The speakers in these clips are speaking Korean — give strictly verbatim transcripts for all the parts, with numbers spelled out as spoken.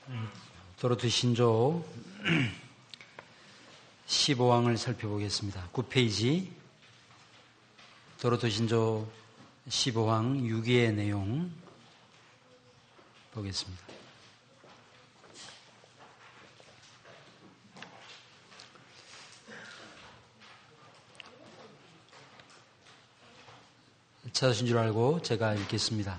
도로트 신조 십오 항을 살펴보겠습니다. 구 페이지 도로트 신조 십오 항 육 위의 내용 보겠습니다. 찾으신 줄 알고 제가 읽겠습니다.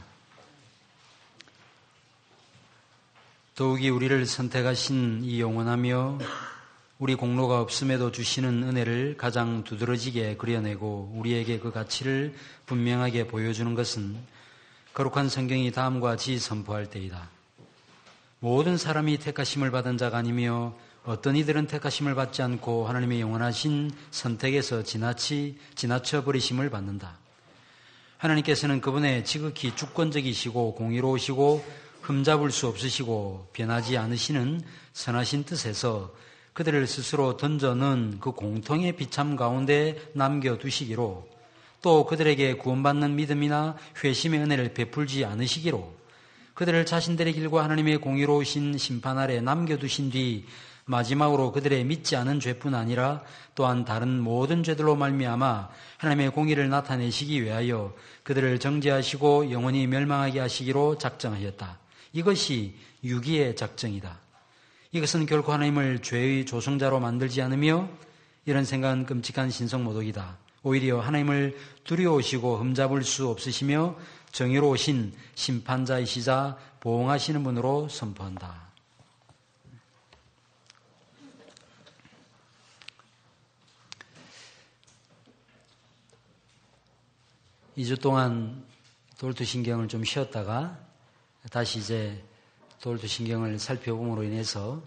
더욱이 우리를 선택하신 이 영원하며 우리 공로가 없음에도 주시는 은혜를 가장 두드러지게 그려내고 우리에게 그 가치를 분명하게 보여주는 것은 거룩한 성경이 다음과 같이 선포할 때이다. 모든 사람이 택하심을 받은 자가 아니며 어떤 이들은 택하심을 받지 않고 하나님의 영원하신 선택에서 지나치, 지나쳐 버리심을 받는다. 하나님께서는 그분의 지극히 주권적이시고 공의로우시고 흠잡을 수 없으시고 변하지 않으시는 선하신 뜻에서 그들을 스스로 던져넣은 그 공통의 비참 가운데 남겨두시기로 또 그들에게 구원받는 믿음이나 회심의 은혜를 베풀지 않으시기로 그들을 자신들의 길과 하나님의 공의로우신 심판 아래 남겨두신 뒤 마지막으로 그들의 믿지 않은 죄뿐 아니라 또한 다른 모든 죄들로 말미암아 하나님의 공의를 나타내시기 위하여 그들을 정죄하시고 영원히 멸망하게 하시기로 작정하셨다. 이것이 유기의 작정이다. 이것은 결코 하나님을 죄의 조성자로 만들지 않으며 이런 생각은 끔찍한 신성모독이다. 오히려 하나님을 두려우시고 흠잡을 수 없으시며 정의로우신 심판자이시자 보응하시는 분으로 선포한다. 이 주 동안 도르트 신경을 좀 쉬었다가 다시 이제 도르트 신경을 살펴봄으로 인해서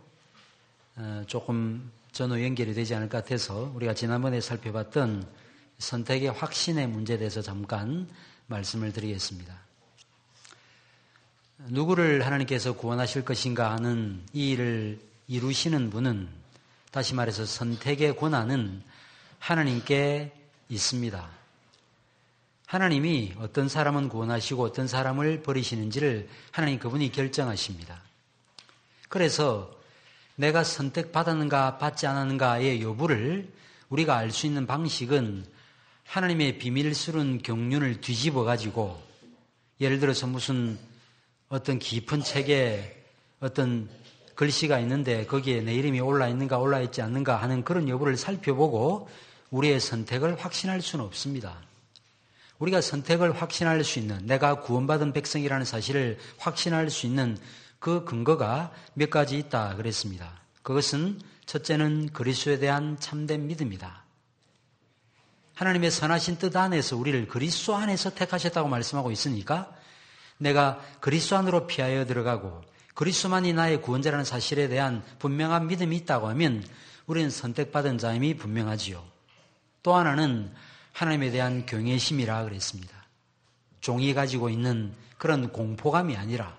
조금 전후 연결이 되지 않을 것 같아서 우리가 지난번에 살펴봤던 선택의 확신의 문제에 대해서 잠깐 말씀을 드리겠습니다. 누구를 하나님께서 구원하실 것인가 하는 이 일을 이루시는 분은, 다시 말해서 선택의 권한은 하나님께 있습니다. 하나님이 어떤 사람은 구원하시고 어떤 사람을 버리시는지를 하나님 그분이 결정하십니다. 그래서 내가 선택받았는가 받지 않았는가의 여부를 우리가 알 수 있는 방식은 하나님의 비밀스러운 경륜을 뒤집어 가지고, 예를 들어서 무슨 어떤 깊은 책에 어떤 글씨가 있는데 거기에 내 이름이 올라 있는가 올라 있지 않는가 하는 그런 여부를 살펴보고 우리의 선택을 확신할 수는 없습니다. 우리가 선택을 확신할 수 있는, 내가 구원받은 백성이라는 사실을 확신할 수 있는 그 근거가 몇 가지 있다 그랬습니다. 그것은 첫째는 그리스도에 대한 참된 믿음이다. 하나님의 선하신 뜻 안에서 우리를 그리스도 안에서 택하셨다고 말씀하고 있으니까 내가 그리스도 안으로 피하여 들어가고 그리스도만이 나의 구원자라는 사실에 대한 분명한 믿음이 있다고 하면 우리는 선택받은 자임이 분명하지요. 또 하나는 하나님에 대한 경외심이라 그랬습니다. 종이 가지고 있는 그런 공포감이 아니라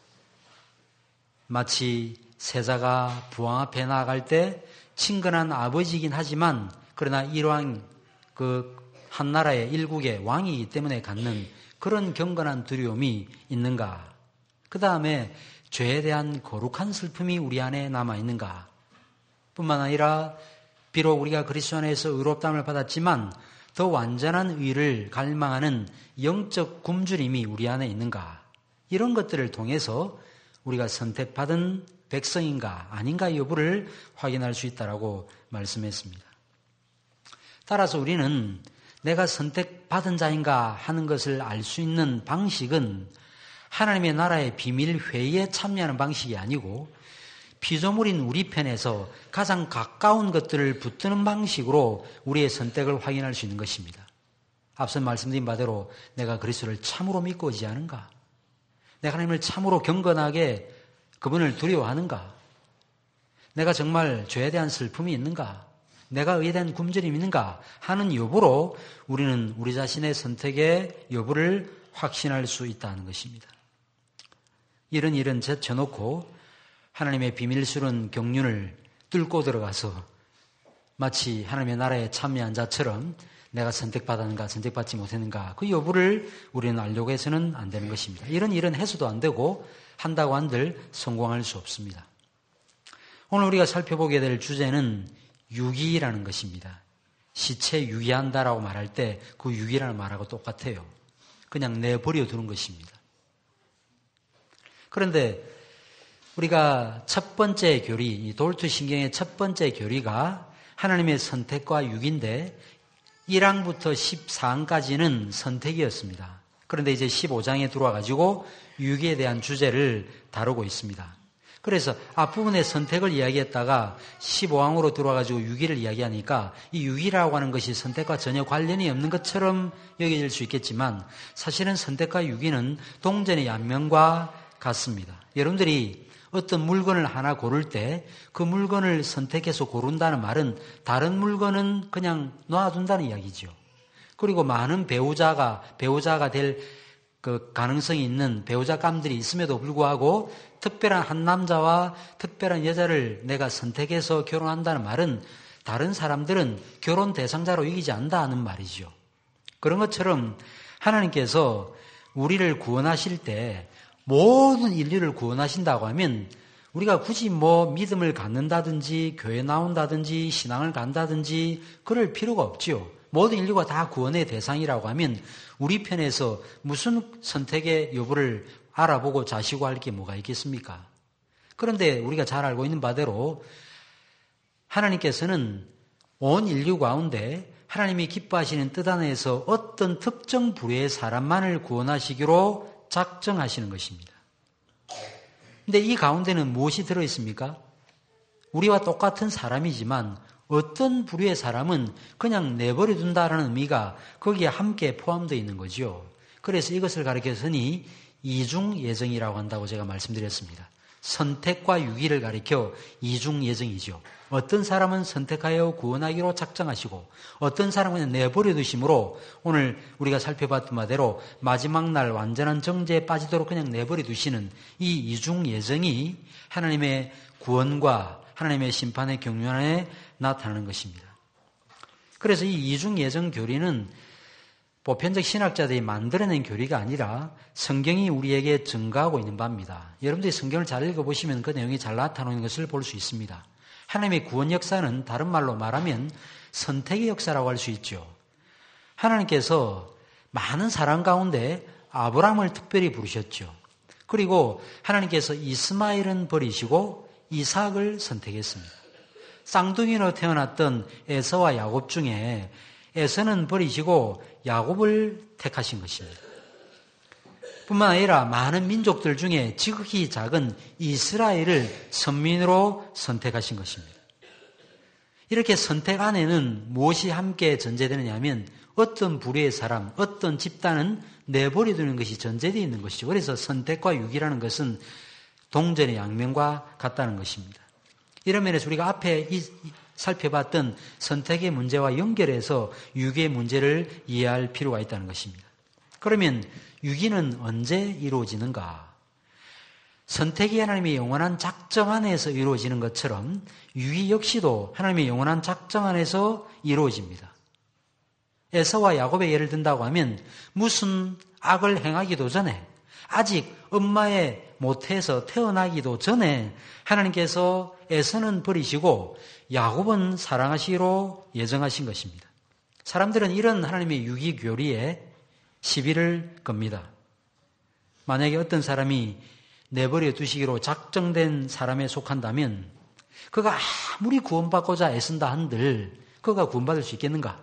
마치 세자가 부왕 앞에 나아갈 때 친근한 아버지이긴 하지만 그러나 일왕 그 한 나라의 일국의 왕이기 때문에 갖는 그런 경건한 두려움이 있는가? 그 다음에 죄에 대한 거룩한 슬픔이 우리 안에 남아있는가? 뿐만 아니라 비록 우리가 그리스도 안에서 의롭다함을 받았지만 더 완전한 의를 갈망하는 영적 굶주림이 우리 안에 있는가? 이런 것들을 통해서 우리가 선택받은 백성인가 아닌가 여부를 확인할 수 있다라고 말씀했습니다. 따라서 우리는 내가 선택받은 자인가 하는 것을 알 수 있는 방식은 하나님의 나라의 비밀 회의에 참여하는 방식이 아니고 피조물인 우리 편에서 가장 가까운 것들을 붙드는 방식으로 우리의 선택을 확인할 수 있는 것입니다. 앞서 말씀드린 바대로 내가 그리스도를 참으로 믿고 오지 않은가? 내가 하나님을 참으로 경건하게 그분을 두려워하는가? 내가 정말 죄에 대한 슬픔이 있는가? 내가 의에 대한 굶주림이 있는가? 하는 여부로 우리는 우리 자신의 선택의 여부를 확신할 수 있다는 것입니다. 이런 일은 제쳐놓고 하나님의 비밀스러운 경륜을 뚫고 들어가서 마치 하나님의 나라에 참여한 자처럼 내가 선택받았는가 선택받지 못했는가 그 여부를 우리는 알려고 해서는 안 되는 것입니다. 이런 일은 해서도 안 되고 한다고 한들 성공할 수 없습니다. 오늘 우리가 살펴보게 될 주제는 유기라는 것입니다. 시체 유기한다라고 말할 때 그 유기라는 말하고 똑같아요. 그냥 내버려 두는 것입니다. 그런데 우리가 첫 번째 교리, 이 돌투 신경의 첫 번째 교리가 하나님의 선택과 유기인데 일 항부터 십사 항까지는 선택이었습니다. 그런데 이제 십오 장에 들어와 가지고 유기에 대한 주제를 다루고 있습니다. 그래서 앞부분에 선택을 이야기했다가 십오 항으로 들어와 가지고 유기를 이야기하니까 이 유기라고 하는 것이 선택과 전혀 관련이 없는 것처럼 여겨질 수 있겠지만 사실은 선택과 유기는 동전의 양면과 같습니다. 여러분들이 어떤 물건을 하나 고를 때 그 물건을 선택해서 고른다는 말은 다른 물건은 그냥 놔둔다는 이야기죠. 그리고 많은 배우자가 배우자가 될 그 가능성이 있는 배우자감들이 있음에도 불구하고 특별한 한 남자와 특별한 여자를 내가 선택해서 결혼한다는 말은 다른 사람들은 결혼 대상자로 여기지 않는다는 말이죠. 그런 것처럼 하나님께서 우리를 구원하실 때 모든 인류를 구원하신다고 하면 우리가 굳이 뭐 믿음을 갖는다든지 교회 나온다든지 신앙을 간다든지 그럴 필요가 없지요. 모든 인류가 다 구원의 대상이라고 하면 우리 편에서 무슨 선택의 여부를 알아보고 자시고 할 게 뭐가 있겠습니까? 그런데 우리가 잘 알고 있는 바대로 하나님께서는 온 인류 가운데 하나님이 기뻐하시는 뜻 안에서 어떤 특정 부류의 사람만을 구원하시기로 작정하시는 것입니다. 근데 이 가운데는 무엇이 들어있습니까? 우리와 똑같은 사람이지만 어떤 부류의 사람은 그냥 내버려 둔다라는 의미가 거기에 함께 포함되어 있는 거죠. 그래서 이것을 가리켜서니 이중 예정이라고 한다고 제가 말씀드렸습니다. 선택과 유기를 가리켜 이중 예정이죠. 어떤 사람은 선택하여 구원하기로 작정하시고 어떤 사람은 내버려 두심으로 오늘 우리가 살펴봤던 바대로 마지막 날 완전한 정죄에 빠지도록 그냥 내버려 두시는 이 이중 예정이 하나님의 구원과 하나님의 심판의 경륜에 나타나는 것입니다. 그래서 이 이중 예정 교리는 보편적 신학자들이 만들어낸 교리가 아니라 성경이 우리에게 증가하고 있는 바입니다. 여러분들이 성경을 잘 읽어보시면 그 내용이 잘 나타나는 것을 볼 수 있습니다. 하나님의 구원 역사는 다른 말로 말하면 선택의 역사라고 할 수 있죠. 하나님께서 많은 사람 가운데 아브라함을 특별히 부르셨죠. 그리고 하나님께서 이스마엘은 버리시고 이삭을 선택했습니다. 쌍둥이로 태어났던 에서와 야곱 중에 에서는 버리시고 야곱을 택하신 것입니다. 뿐만 아니라 많은 민족들 중에 지극히 작은 이스라엘을 선민으로 선택하신 것입니다. 이렇게 선택 안에는 무엇이 함께 전제되느냐 하면 어떤 부류의 사람, 어떤 집단은 내버려두는 것이 전제되어 있는 것이죠. 그래서 선택과 유기라는 것은 동전의 양면과 같다는 것입니다. 이런 면에서 우리가 앞에 이, 살펴봤던 선택의 문제와 연결해서 유기의 문제를 이해할 필요가 있다는 것입니다. 그러면 유기는 언제 이루어지는가? 선택이 하나님의 영원한 작정 안에서 이루어지는 것처럼 유기 역시도 하나님의 영원한 작정 안에서 이루어집니다. 에서와 야곱의 예를 든다고 하면 무슨 악을 행하기도 전에 아직 엄마의 모태에서 태어나기도 전에 하나님께서 에서는 버리시고 야곱은 사랑하시기로 예정하신 것입니다. 사람들은 이런 하나님의 유기 교리에 시비를 겁니다. 만약에 어떤 사람이 내버려 두시기로 작정된 사람에 속한다면 그가 아무리 구원받고자 애쓴다 한들 그가 구원받을 수 있겠는가?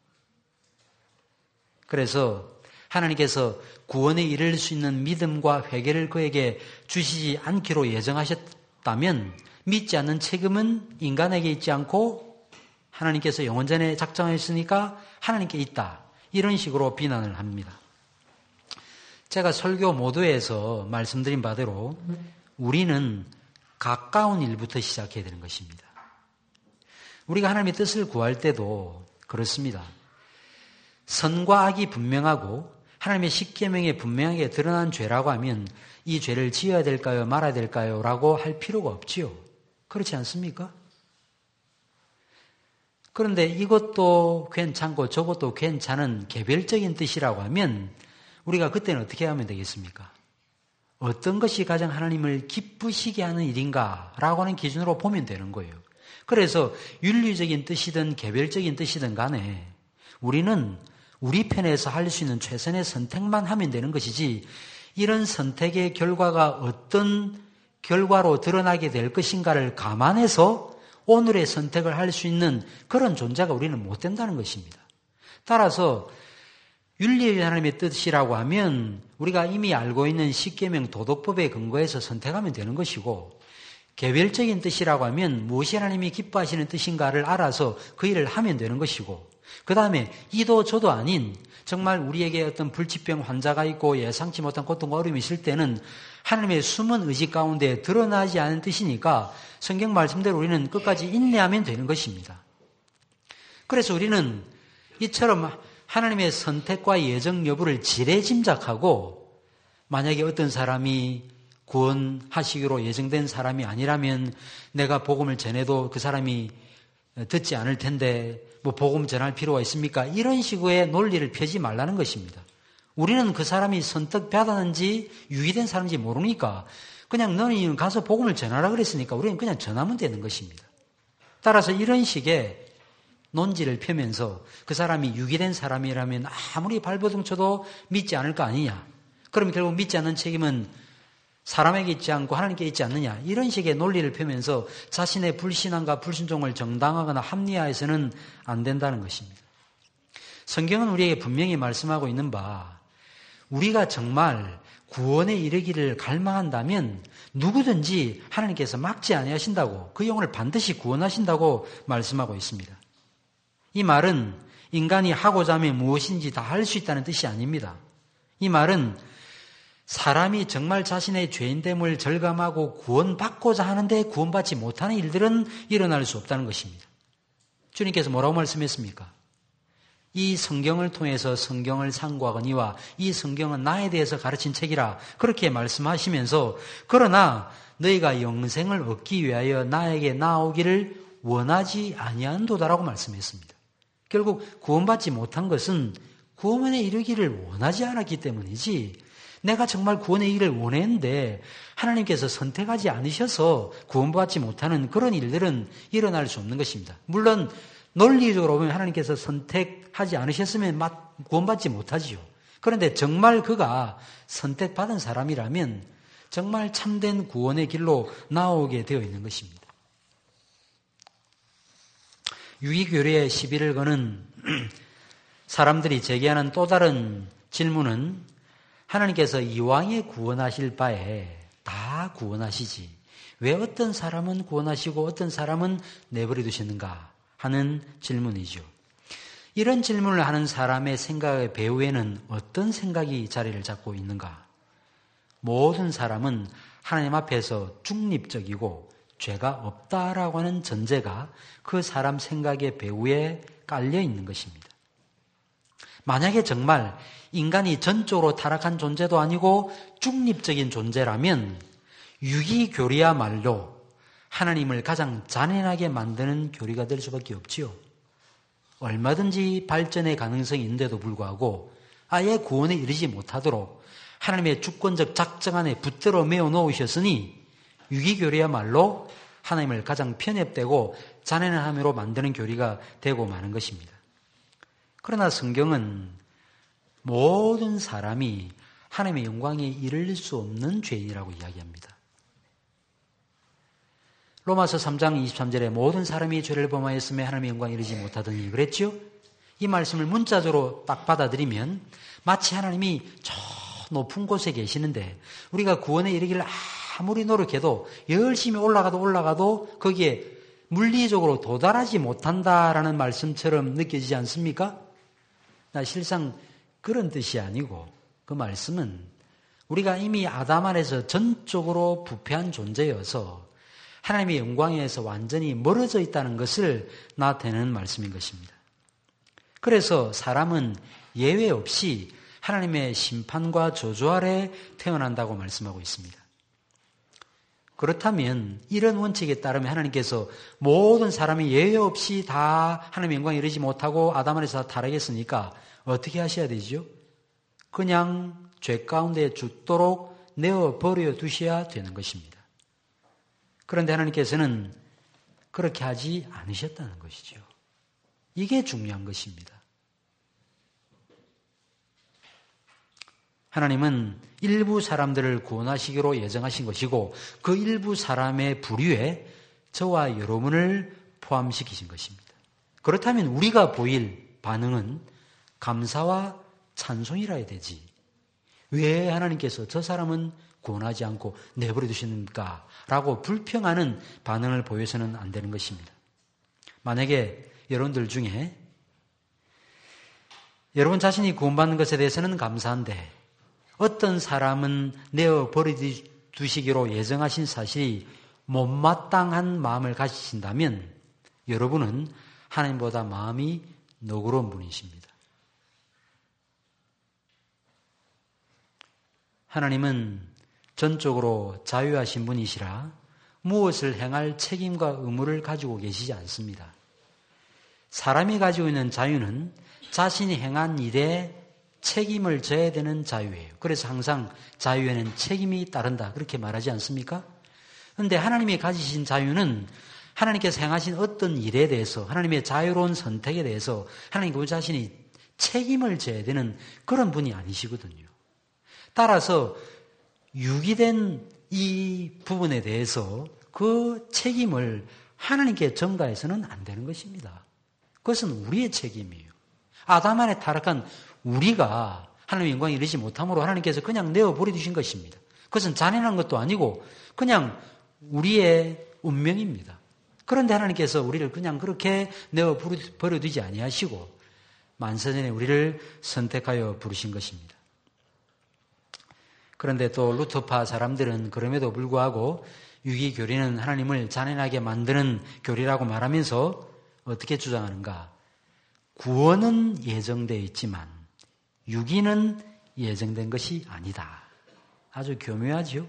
그래서 하나님께서 구원에 이를 수 있는 믿음과 회개를 그에게 주시지 않기로 예정하셨다면 믿지 않는 책임은 인간에게 있지 않고 하나님께서 영원전에 작정하셨으니까 하나님께 있다. 이런 식으로 비난을 합니다. 제가 설교 모두에서 말씀드린 바대로 우리는 가까운 일부터 시작해야 되는 것입니다. 우리가 하나님의 뜻을 구할 때도 그렇습니다. 선과 악이 분명하고 하나님의 십계명에 분명하게 드러난 죄라고 하면 이 죄를 지어야 될까요? 말아야 될까요? 라고 할 필요가 없지요. 그렇지 않습니까? 그런데 이것도 괜찮고 저것도 괜찮은 개별적인 뜻이라고 하면 우리가 그때는 어떻게 하면 되겠습니까? 어떤 것이 가장 하나님을 기쁘시게 하는 일인가 라고 하는 기준으로 보면 되는 거예요. 그래서 윤리적인 뜻이든 개별적인 뜻이든 간에 우리는 우리 편에서 할 수 있는 최선의 선택만 하면 되는 것이지 이런 선택의 결과가 어떤 결과로 드러나게 될 것인가를 감안해서 오늘의 선택을 할 수 있는 그런 존재가 우리는 못 된다는 것입니다. 따라서 윤리의 하나님의 뜻이라고 하면 우리가 이미 알고 있는 십계명 도덕법에 근거해서 선택하면 되는 것이고 개별적인 뜻이라고 하면 무엇이 하나님이 기뻐하시는 뜻인가를 알아서 그 일을 하면 되는 것이고 그 다음에 이도 저도 아닌 정말 우리에게 어떤 불치병 환자가 있고 예상치 못한 고통과 어려움이 있을 때는 하나님의 숨은 의지 가운데 드러나지 않은 뜻이니까 성경 말씀대로 우리는 끝까지 인내하면 되는 것입니다. 그래서 우리는 이처럼 하나님의 선택과 예정 여부를 지레짐작하고 만약에 어떤 사람이 구원하시기로 예정된 사람이 아니라면 내가 복음을 전해도 그 사람이 듣지 않을 텐데 뭐 복음 전할 필요가 있습니까? 이런 식의 논리를 펴지 말라는 것입니다. 우리는 그 사람이 선택받았는지 유기된 사람인지 모르니까 그냥 너는 가서 복음을 전하라 그랬으니까 우리는 그냥 전하면 되는 것입니다. 따라서 이런 식의 논지를 펴면서 그 사람이 유기된 사람이라면 아무리 발버둥 쳐도 믿지 않을 거 아니냐. 그럼 결국 믿지 않는 책임은 사람에게 있지 않고 하나님께 있지 않느냐. 이런 식의 논리를 펴면서 자신의 불신앙과 불순종을 정당하거나 합리화해서는 안 된다는 것입니다. 성경은 우리에게 분명히 말씀하고 있는 바 우리가 정말 구원에 이르기를 갈망한다면 누구든지 하나님께서 막지 아니하신다고 그 영혼을 반드시 구원하신다고 말씀하고 있습니다. 이 말은 인간이 하고자 하면 무엇인지 다 할 수 있다는 뜻이 아닙니다. 이 말은 사람이 정말 자신의 죄인됨을 절감하고 구원받고자 하는데 구원받지 못하는 일들은 일어날 수 없다는 것입니다. 주님께서 뭐라고 말씀했습니까? 이 성경을 통해서 성경을 상고하거니와 이 성경은 나에 대해서 가르친 책이라 그렇게 말씀하시면서 그러나 너희가 영생을 얻기 위하여 나에게 나오기를 원하지 아니한도다라고 말씀했습니다. 결국 구원받지 못한 것은 구원에 이르기를 원하지 않았기 때문이지 내가 정말 구원에 이르기를 원했는데 하나님께서 선택하지 않으셔서 구원받지 못하는 그런 일들은 일어날 수 없는 것입니다. 물론 논리적으로 보면 하나님께서 선택하지 않으셨으면 구원받지 못하지요. 그런데 정말 그가 선택받은 사람이라면 정말 참된 구원의 길로 나오게 되어 있는 것입니다. 유기교리의 시비를 거는 사람들이 제기하는 또 다른 질문은 하나님께서 이왕에 구원하실 바에 다 구원하시지 왜 어떤 사람은 구원하시고 어떤 사람은 내버려 두시는가 하는 질문이죠. 이런 질문을 하는 사람의 생각의 배후에는 어떤 생각이 자리를 잡고 있는가? 모든 사람은 하나님 앞에서 중립적이고 죄가 없다라고 하는 전제가 그 사람 생각의 배후에 깔려 있는 것입니다. 만약에 정말 인간이 전적으로 타락한 존재도 아니고 중립적인 존재라면 유기교리야말로 하나님을 가장 잔인하게 만드는 교리가 될 수밖에 없지요. 얼마든지 발전의 가능성이 있는데도 불구하고 아예 구원에 이르지 못하도록 하나님의 주권적 작정 안에 붙들어 메어 놓으셨으니 유기교리야말로 하나님을 가장 편협되고 잔인한 함으로 만드는 교리가 되고 마는 것입니다. 그러나 성경은 모든 사람이 하나님의 영광에 이를 수 없는 죄인이라고 이야기합니다. 로마서 삼 장 이십삼 절에 모든 사람이 죄를 범하였음에 하나님의 영광에 이르지 못하더니 그랬죠? 이 말씀을 문자적으로 딱 받아들이면 마치 하나님이 저 높은 곳에 계시는데 우리가 구원에 이르기를 아무리 노력해도 열심히 올라가도 올라가도 거기에 물리적으로 도달하지 못한다라는 말씀처럼 느껴지지 않습니까? 나 실상 그런 뜻이 아니고 그 말씀은 우리가 이미 아담 안에서 전적으로 부패한 존재여서 하나님의 영광에서 완전히 멀어져 있다는 것을 나타내는 말씀인 것입니다. 그래서 사람은 예외 없이 하나님의 심판과 저주 아래 태어난다고 말씀하고 있습니다. 그렇다면 이런 원칙에 따르면 하나님께서 모든 사람이 예외 없이 다 하나님의 영광에 이르지 못하고 아담 안에서 타락했으니까 어떻게 하셔야 되죠? 그냥 죄 가운데 죽도록 내어버려 두셔야 되는 것입니다. 그런데 하나님께서는 그렇게 하지 않으셨다는 것이죠. 이게 중요한 것입니다. 하나님은 일부 사람들을 구원하시기로 예정하신 것이고 그 일부 사람의 부류에 저와 여러분을 포함시키신 것입니다. 그렇다면 우리가 보일 반응은 감사와 찬송이라 해야 되지. 왜 하나님께서 저 사람은 구원하지 않고 내버려 두십니까? 라고 불평하는 반응을 보여서는 안 되는 것입니다. 만약에 여러분들 중에 여러분 자신이 구원받는 것에 대해서는 감사한데 어떤 사람은 내어버려 두시기로 예정하신 사실이 못마땅한 마음을 가지신다면 여러분은 하나님보다 마음이 너그러운 분이십니다. 하나님은 전적으로 자유하신 분이시라 무엇을 행할 책임과 의무를 가지고 계시지 않습니다. 사람이 가지고 있는 자유는 자신이 행한 일에 책임을 져야 되는 자유예요. 그래서 항상 자유에는 책임이 따른다. 그렇게 말하지 않습니까? 그런데 하나님이 가지신 자유는 하나님께서 행하신 어떤 일에 대해서 하나님의 자유로운 선택에 대해서 하나님 그 자신이 책임을 져야 되는 그런 분이 아니시거든요. 따라서 유기된 이 부분에 대해서 그 책임을 하나님께 전가해서는 안 되는 것입니다. 그것은 우리의 책임이에요. 아담 안에 타락한 우리가 하나님의 영광에 이르지 못함으로 하나님께서 그냥 내어버려 두신 것입니다. 그것은 잔인한 것도 아니고 그냥 우리의 운명입니다. 그런데 하나님께서 우리를 그냥 그렇게 내어버려 두지 아니하시고 만세전에 우리를 선택하여 부르신 것입니다. 그런데 또 루터파 사람들은 그럼에도 불구하고 유기교리는 하나님을 잔인하게 만드는 교리라고 말하면서 어떻게 주장하는가? 구원은 예정되어 있지만 유기는 예정된 것이 아니다. 아주 교묘하죠?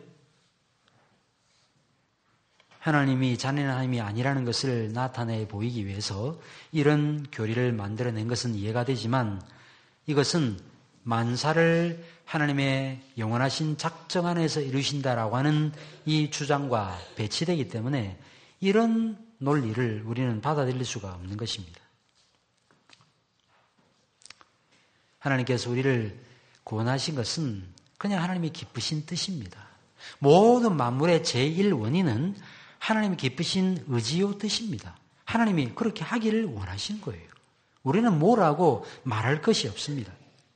하나님이 잔인한 하나님이 아니라는 것을 나타내 보이기 위해서 이런 교리를 만들어낸 것은 이해가 되지만 이것은 만사를 하나님의 영원하신 작정 안에서 이루신다라고 하는 이 주장과 배치되기 때문에 이런 논리를 우리는 받아들일 수가 없는 것입니다. 하나님께서 우리를 구원하신 것은 그냥 하나님이 기쁘신 뜻입니다. 모든 만물의 제일 원인은 하나님이 기쁘신 의지요 뜻입니다. 하나님이 그렇게 하기를 원하신 거예요. 우리는 뭐라고 말할 것이 없습니다.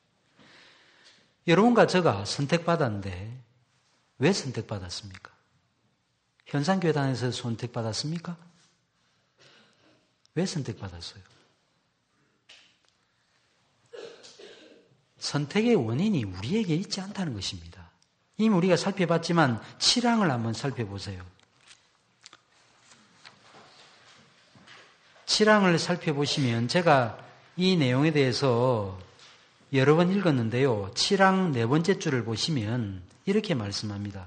여러분과 제가 선택받았는데 왜 선택받았습니까? 현상교회단에서 선택받았습니까? 왜 선택받았어요? 선택의 원인이 우리에게 있지 않다는 것입니다. 이미 우리가 살펴봤지만 칠항을 한번 살펴보세요. 칠항을 살펴보시면 제가 이 내용에 대해서 여러 번 읽었는데요. 칠항 네 번째 줄을 보시면 이렇게 말씀합니다.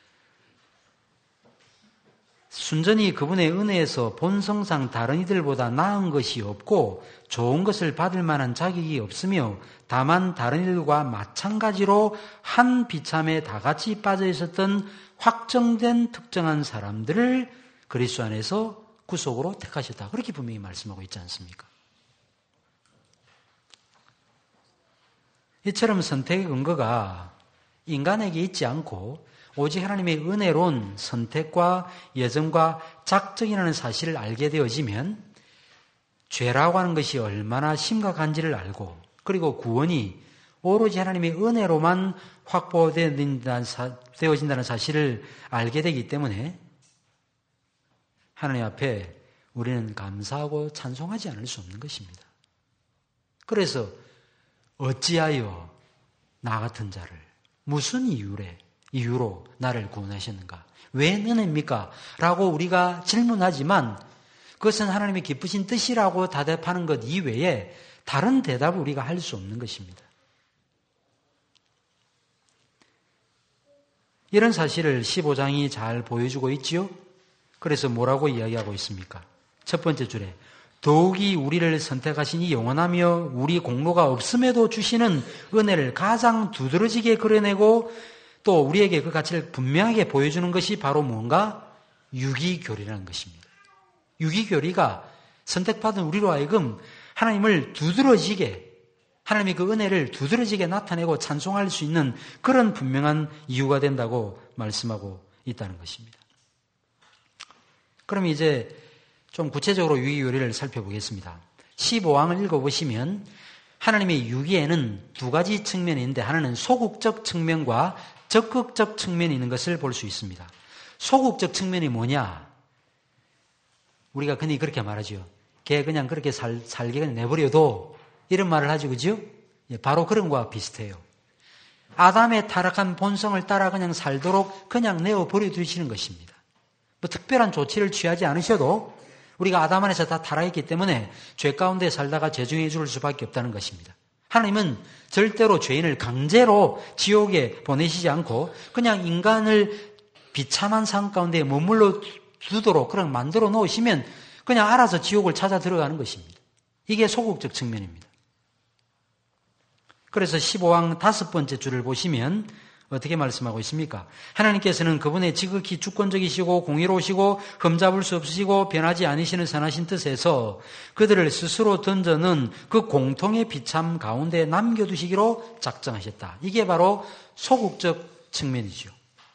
순전히 그분의 은혜에서 본성상 다른 이들보다 나은 것이 없고 좋은 것을 받을 만한 자격이 없으며 다만 다른 이들과 마찬가지로 한 비참에 다 같이 빠져 있었던 확정된 특정한 사람들을 그리스도 안에서 구속으로 택하셨다. 그렇게 분명히 말씀하고 있지 않습니까? 이처럼 선택의 근거가 인간에게 있지 않고 오직 하나님의 은혜로운 선택과 예정과 작정이라는 사실을 알게 되어지면 죄라고 하는 것이 얼마나 심각한지를 알고 그리고 구원이 오로지 하나님의 은혜로만 확보되어진다는 사실을 알게 되기 때문에 하나님 앞에 우리는 감사하고 찬송하지 않을 수 없는 것입니다. 그래서 어찌하여 나 같은 자를 무슨 이유래 이유로 나를 구원하셨는가? 왜 은혜입니까? 라고 우리가 질문하지만 그것은 하나님의 기쁘신 뜻이라고 대답하는 것 이외에 다른 대답을 우리가 할 수 없는 것입니다. 이런 사실을 십오 장이 잘 보여주고 있지요. 그래서 뭐라고 이야기하고 있습니까? 첫 번째 줄에 더욱이 우리를 선택하시니 영원하며 우리 공로가 없음에도 주시는 은혜를 가장 두드러지게 그려내고 또 우리에게 그 가치를 분명하게 보여주는 것이 바로 뭔가? 유기교리라는 것입니다. 유기교리가 선택받은 우리로 하여금 하나님을 두드러지게, 하나님의 그 은혜를 두드러지게 나타내고 찬송할 수 있는 그런 분명한 이유가 된다고 말씀하고 있다는 것입니다. 그럼 이제 좀 구체적으로 유기교리를 살펴보겠습니다. 십오 항을 읽어보시면 하나님의 유기에는 두 가지 측면이 있는데 하나는 소극적 측면과 적극적 측면이 있는 것을 볼 수 있습니다. 소극적 측면이 뭐냐? 우리가 흔히 그렇게 말하죠. 걔 그냥 그렇게 살, 살게 그냥 내버려도 이런 말을 하죠. 그죠? 바로 그런 거와 비슷해요. 아담의 타락한 본성을 따라 그냥 살도록 그냥 내어버려 두시는 것입니다. 뭐 특별한 조치를 취하지 않으셔도 우리가 아담 안에서 다 타락했기 때문에 죄 가운데 살다가 죄중해 줄 수밖에 없다는 것입니다. 하나님은 절대로 죄인을 강제로 지옥에 보내시지 않고 그냥 인간을 비참한 삶 가운데 머물러 두도록 그냥 만들어 놓으시면 그냥 알아서 지옥을 찾아 들어가는 것입니다. 이게 소극적 측면입니다. 그래서 십오 항 다섯 번째 줄을 보시면 어떻게 말씀하고 있습니까? 하나님께서는 그분의 지극히 주권적이시고 공의로우시고 흠잡을 수 없으시고 변하지 않으시는 선하신 뜻에서 그들을 스스로 던져는 그 공통의 비참 가운데 남겨두시기로 작정하셨다. 이게 바로 소극적 측면이죠.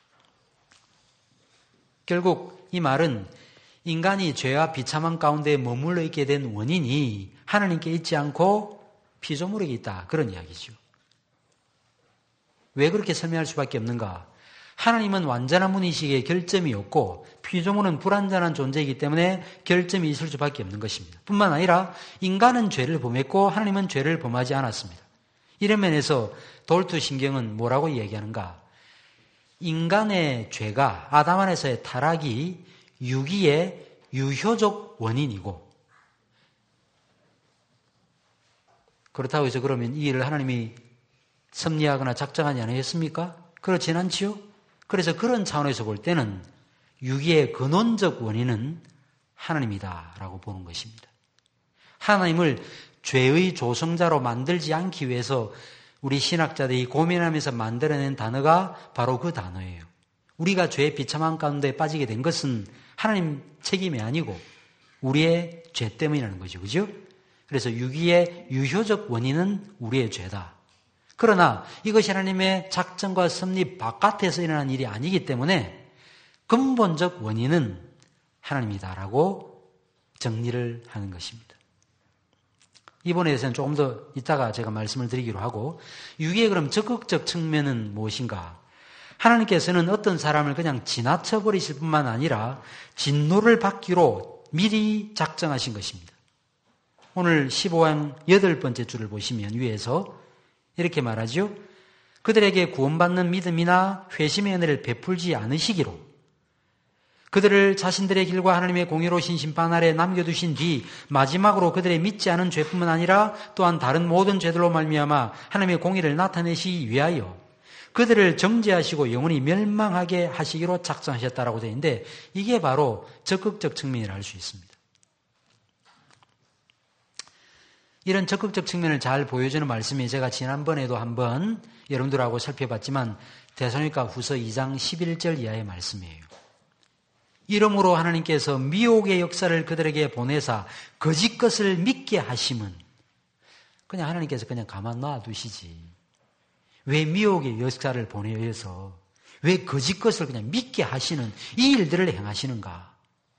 결국 이 말은 인간이 죄와 비참함 가운데 머물러 있게 된 원인이 하나님께 있지 않고 피조물에게 있다. 그런 이야기죠. 왜 그렇게 설명할 수밖에 없는가? 하나님은 완전한 분이시기에 결점이 없고 피조물은 불완전한 존재이기 때문에 결점이 있을 수밖에 없는 것입니다. 뿐만 아니라 인간은 죄를 범했고 하나님은 죄를 범하지 않았습니다. 이런 면에서 돌투신경은 뭐라고 이야기하는가? 인간의 죄가 아담 안에서의 타락이 유기의 유효적 원인이고 그렇다고 해서 그러면 이 일을 하나님이 섭리하거나 작정하지 않으셨습니까? 그렇진 않지요. 그래서 그런 차원에서 볼 때는 유기의 근원적 원인은 하나님이다라고 보는 것입니다. 하나님을 죄의 조성자로 만들지 않기 위해서 우리 신학자들이 고민하면서 만들어낸 단어가 바로 그 단어예요. 우리가 죄의 비참한 가운데 빠지게 된 것은 하나님 책임이 아니고 우리의 죄 때문이라는 거죠. 그죠? 그래서 유기의 유효적 원인은 우리의 죄다. 그러나 이것이 하나님의 작정과 섭리 바깥에서 일어난 일이 아니기 때문에 근본적 원인은 하나님이다라고 정리를 하는 것입니다. 이번에 대해서는 조금 더 이따가 제가 말씀을 드리기로 하고 유기의 그럼 적극적 측면은 무엇인가? 하나님께서는 어떤 사람을 그냥 지나쳐 버리실 뿐만 아니라 진노를 받기로 미리 작정하신 것입니다. 오늘 십오 항 여덟 번째 줄을 보시면 위에서 이렇게 말하죠. 그들에게 구원받는 믿음이나 회심의 은혜를 베풀지 않으시기로 그들을 자신들의 길과 하나님의 공의로우신 심판 아래 남겨두신 뒤 마지막으로 그들의 믿지 않은 죄뿐만 아니라 또한 다른 모든 죄들로 말미암아 하나님의 공의를 나타내시기 위하여 그들을 정죄하시고 영원히 멸망하게 하시기로 작정하셨다라고 되어 있는데 이게 바로 적극적 측면이라 할 수 있습니다. 이런 적극적 측면을 잘 보여주는 말씀이 제가 지난번에도 한번 여러분들하고 살펴봤지만 데살로니가 후서 이 장 십일 절 이하의 말씀이에요. 이러므로 하나님께서 미혹의 역사를 그들에게 보내사 거짓 것을 믿게 하심은 그냥 하나님께서 그냥 가만 놔두시지. 왜 미혹의 역사를 보내서 왜 거짓 것을 그냥 믿게 하시는 이 일들을 행하시는가?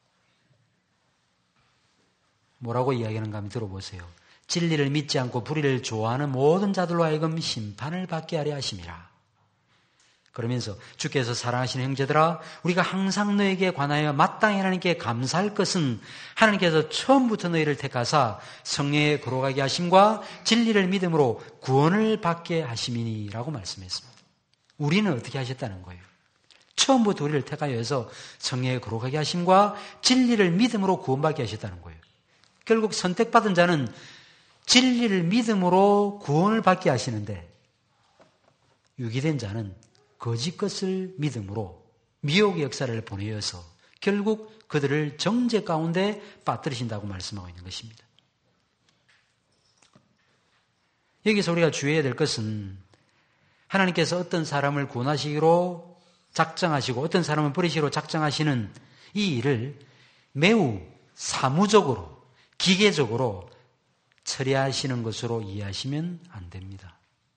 뭐라고 이야기하는가 한번 들어보세요. 진리를 믿지 않고 불의를 좋아하는 모든 자들로 하여금 심판을 받게 하려 하심이라. 그러면서 주께서 사랑하시는 형제들아 우리가 항상 너에게 관하여 마땅히 하나님께 감사할 것은 하나님께서 처음부터 너희를 택하사 성령에 거룩하게 하심과 진리를 믿음으로 구원을 받게 하심이니라고 말씀했습니다. 우리는 어떻게 하셨다는 거예요? 처음부터 우리를 택하여 해서 성령에 거룩하게 하심과 진리를 믿음으로 구원받게 하셨다는 거예요. 결국 선택받은 자는 진리를 믿음으로 구원을 받게 하시는데 유기된 자는 거짓 것을 믿음으로 미혹의 역사를 보내어서 결국 그들을 정죄 가운데 빠뜨리신다고 말씀하고 있는 것입니다. 여기서 우리가 주의해야 될 것은 하나님께서 어떤 사람을 구원하시기로 작정하시고 어떤 사람을 버리시기로 작정하시는 이 일을 매우 사무적으로 기계적으로 처리하시는 것으로 이해하시면 안 됩니다.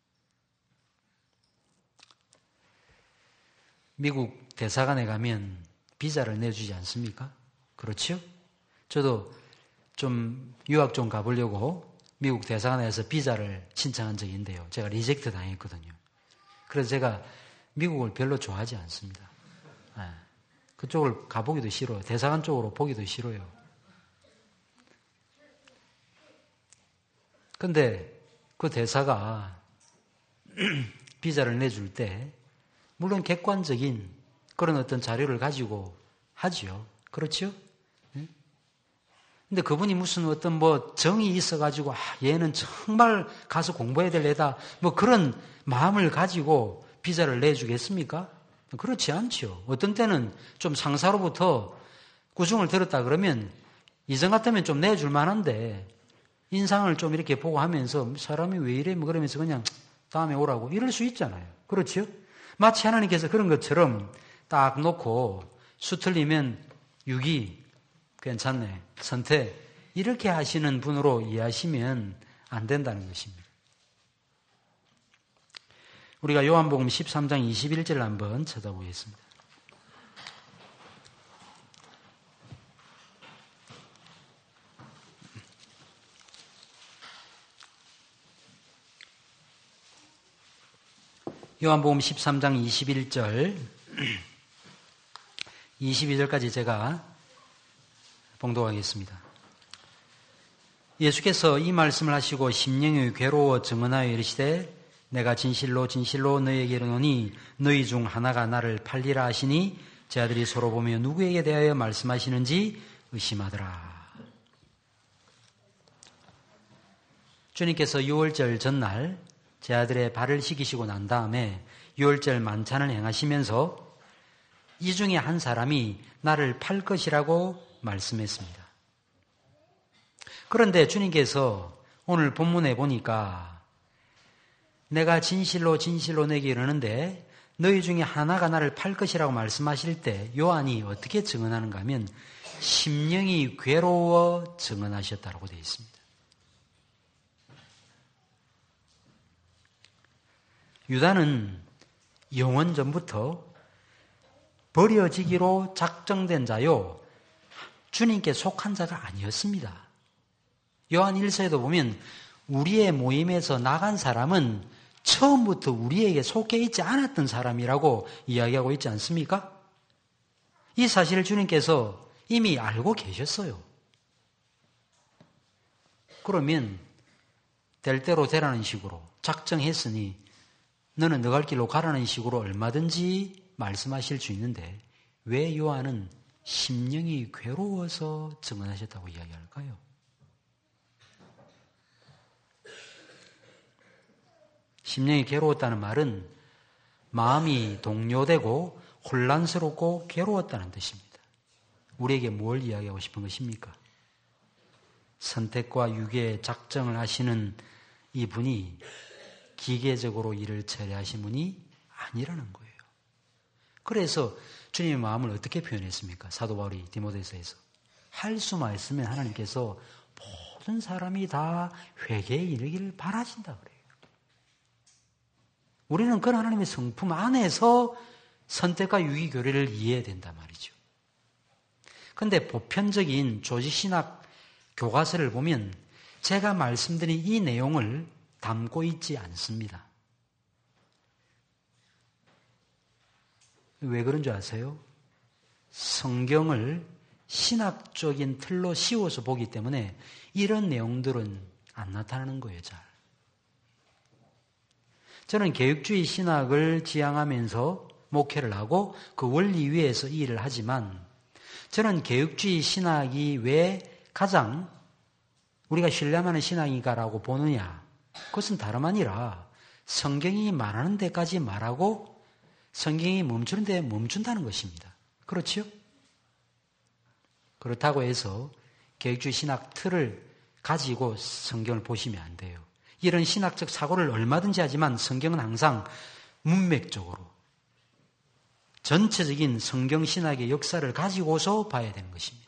미국 대사관에 가면 비자를 내주지 않습니까? 그렇죠? 저도 좀 유학 좀 가보려고 미국 대사관에서 비자를 신청한 적이 있는데요. 제가 리젝트 당했거든요. 그래서 제가 미국을 별로 좋아하지 않습니다. 네. 그쪽을 가보기도 싫어요. 대사관 쪽으로 보기도 싫어요. 근데 그 대사가 비자를 내줄 때 물론 객관적인 그런 어떤 자료를 가지고 하죠. 그렇죠? 네? 근데 그분이 무슨 어떤 뭐 정이 있어가지고 아, 얘는 정말 가서 공부해야 될 애다. 뭐 그런 마음을 가지고 비자를 내주겠습니까? 그렇지 않죠. 어떤 때는 좀 상사로부터 구중을 들었다 그러면 이전 같으면 좀 내줄 만한데 인상을 좀 이렇게 보고 하면서 사람이 왜 이래? 뭐 그러면서 그냥 다음에 오라고 이럴 수 있잖아요. 그렇죠? 마치 하나님께서 그런 것처럼 딱 놓고 수 틀리면 유기 괜찮네. 선택 이렇게 하시는 분으로 이해하시면 안 된다는 것입니다. 우리가 요한복음 십삼 장 이십일 절을 한번 쳐다보겠습니다. 요한복음 십삼 장 이십일 절 이십이 절까지 제가 봉독하겠습니다. 예수께서 이 말씀을 하시고 심령이 괴로워 증언하여 이르시되 내가 진실로 진실로 너희에게 이르노니 너희 중 하나가 나를 팔리라 하시니 제 아들이 서로 보며 누구에게 대하여 말씀하시는지 의심하더라. 주님께서 유월절 전날 제 아들의 발을 씻기시고 난 다음에 유월절 만찬을 행하시면서 이 중에 한 사람이 나를 팔 것이라고 말씀했습니다. 그런데 주님께서 오늘 본문에 보니까 내가 진실로 진실로 내게 이르는데 너희 중에 하나가 나를 팔 것이라고 말씀하실 때 요한이 어떻게 증언하는가 하면 심령이 괴로워 증언하셨다고 되어 있습니다. 유다는 영원 전부터 버려지기로 작정된 자요 주님께 속한 자가 아니었습니다. 요한 일 서에도 보면 우리의 모임에서 나간 사람은 처음부터 우리에게 속해 있지 않았던 사람이라고 이야기하고 있지 않습니까? 이 사실을 주님께서 이미 알고 계셨어요. 그러면 될 대로 되라는 식으로 작정했으니 너는 너 갈 길로 가라는 식으로 얼마든지 말씀하실 수 있는데 왜 요한은 심령이 괴로워서 증언하셨다고 이야기할까요? 심령이 괴로웠다는 말은 마음이 동요되고 혼란스럽고 괴로웠다는 뜻입니다. 우리에게 뭘 이야기하고 싶은 것입니까? 선택과 유괴의 작정을 하시는 이분이 기계적으로 일을 처리하신 분이 아니라는 거예요. 그래서 주님의 마음을 어떻게 표현했습니까? 사도 바울이 디모데서에서 할 수만 있으면 하나님께서 모든 사람이 다 회개에 이르기를 바라신다 그래요. 우리는 그런 하나님의 성품 안에서 선택과 유기 교리를 이해해야 된단 말이죠. 그런데 보편적인 조직신학 교과서를 보면 제가 말씀드린 이 내용을 담고 있지 않습니다. 왜 그런 줄 아세요? 성경을 신학적인 틀로 씌워서 보기 때문에 이런 내용들은 안 나타나는 거예요, 잘. 저는 개혁주의 신학을 지향하면서 목회를 하고 그 원리 위에서 이 일을 하지만 저는 개혁주의 신학이 왜 가장 우리가 신뢰하는 신학인가라고 보느냐? 그것은 다름 아니라 성경이 말하는 데까지 말하고 성경이 멈추는데 멈춘다는 것입니다. 그렇지요? 그렇다고 해서 계획주의 신학 틀을 가지고 성경을 보시면 안 돼요. 이런 신학적 사고를 얼마든지 하지만 성경은 항상 문맥적으로 전체적인 성경 신학의 역사를 가지고서 봐야 되는 것입니다.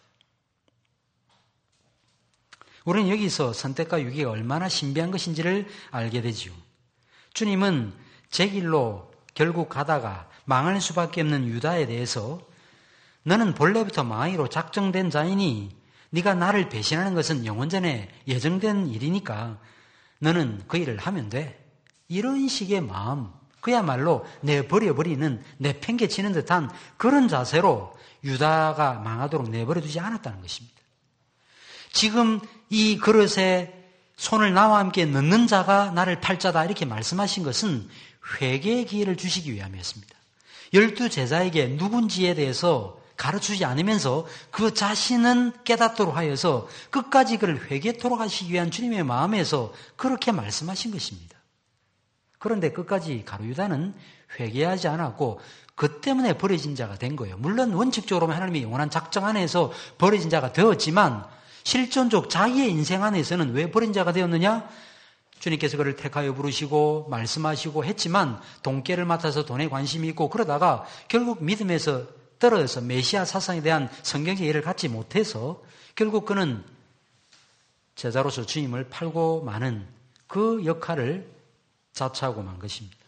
우리는 여기서 선택과 유기가 얼마나 신비한 것인지를 알게 되지요. 주님은 제 길로 결국 가다가 망할 수밖에 없는 유다에 대해서 너는 본래부터 망하기로 작정된 자이니 네가 나를 배신하는 것은 영원전에 예정된 일이니까 너는 그 일을 하면 돼. 이런 식의 마음, 그야말로 내버려버리는, 내팽개치는 듯한 그런 자세로 유다가 망하도록 내버려두지 않았다는 것입니다. 지금 이 그릇에 손을 나와 함께 넣는 자가 나를 팔자다 이렇게 말씀하신 것은 회개의 기회를 주시기 위함이었습니다. 열두 제자에게 누군지에 대해서 가르치지 않으면서 그 자신은 깨닫도록 하여서 끝까지 그를 회개토록 하시기 위한 주님의 마음에서 그렇게 말씀하신 것입니다. 그런데 끝까지 가룟 유다는 회개하지 않았고 그 때문에 버려진 자가 된 거예요. 물론 원칙적으로 하나님이 영원한 작정 안에서 버려진 자가 되었지만 실존적 자기의 인생 안에서는 왜 버린 자가 되었느냐? 주님께서 그를 택하여 부르시고 말씀하시고 했지만 돈깨를 맡아서 돈에 관심이 있고 그러다가 결국 믿음에서 떨어져서 메시아 사상에 대한 성경적 이해를 갖지 못해서 결국 그는 제자로서 주님을 팔고 마는 그 역할을 자처하고 만 것입니다.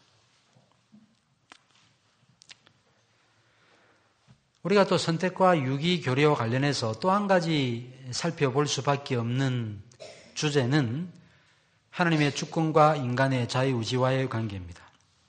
우리가 또 선택과 유기 교리와 관련해서 또 한 가지 살펴볼 수밖에 없는 주제는 하나님의 주권과 인간의 자유의지와의 관계입니다.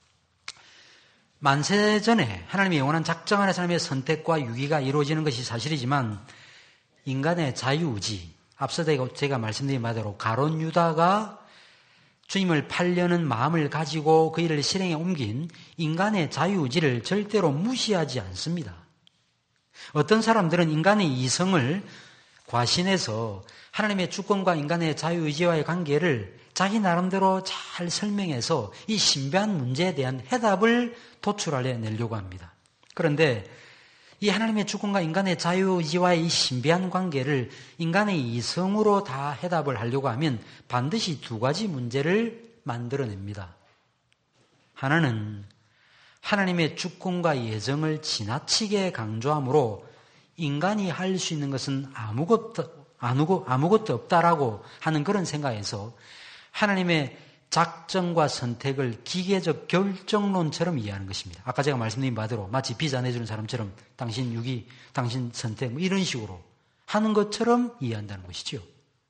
만세 전에 하나님의 영원한 작정 안에서 하나님의 선택과 유기가 이루어지는 것이 사실이지만 인간의 자유의지, 앞서 제가 말씀드린 바대로 가룟 유다가 주님을 팔려는 마음을 가지고 그 일을 실행에 옮긴 인간의 자유의지를 절대로 무시하지 않습니다. 어떤 사람들은 인간의 이성을 과신해서 하나님의 주권과 인간의 자유의지와의 관계를 자기 나름대로 잘 설명해서 이 신비한 문제에 대한 해답을 도출하려고 합니다. 그런데 이 하나님의 주권과 인간의 자유의지와의 이 신비한 관계를 인간의 이성으로 다 해답을 하려고 하면 반드시 두 가지 문제를 만들어냅니다. 하나는 하나님의 주권과 예정을 지나치게 강조함으로 인간이 할 수 있는 것은 아무것도, 아무것도 없다라고 하는 그런 생각에서 하나님의 작정과 선택을 기계적 결정론처럼 이해하는 것입니다. 아까 제가 말씀드린 바대로 마치 비자 내주는 사람처럼 당신 유기, 당신 선택 뭐 이런 식으로 하는 것처럼 이해한다는 것이죠.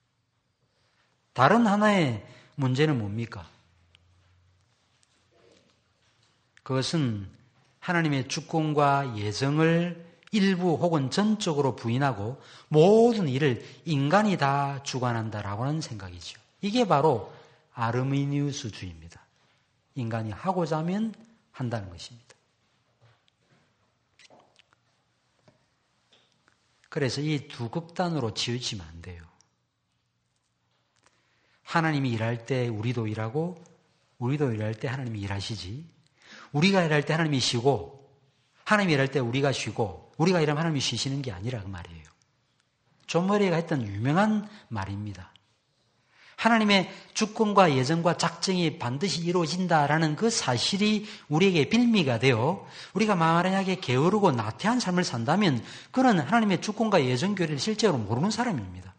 다른 하나의 문제는 뭡니까? 그것은 하나님의 주권과 예정을 일부 혹은 전적으로 부인하고 모든 일을 인간이 다 주관한다라고 하는 생각이죠. 이게 바로 아르미니우스주의입니다. 인간이 하고자 하면 한다는 것입니다. 그래서 이 두 극단으로 치우치면 안 돼요. 하나님이 일할 때 우리도 일하고 우리도 일할 때 하나님이 일하시지, 우리가 일할 때 하나님이 쉬고 하나님이 일할 때 우리가 쉬고 우리가 일하면 하나님이 쉬시는 게 아니라 그 말이에요. 존 머레이가 했던 유명한 말입니다. 하나님의 주권과 예정과 작정이 반드시 이루어진다라는 그 사실이 우리에게 빌미가 되어 우리가 만약에 게으르고 나태한 삶을 산다면 그는 하나님의 주권과 예정 교리를 실제로 모르는 사람입니다.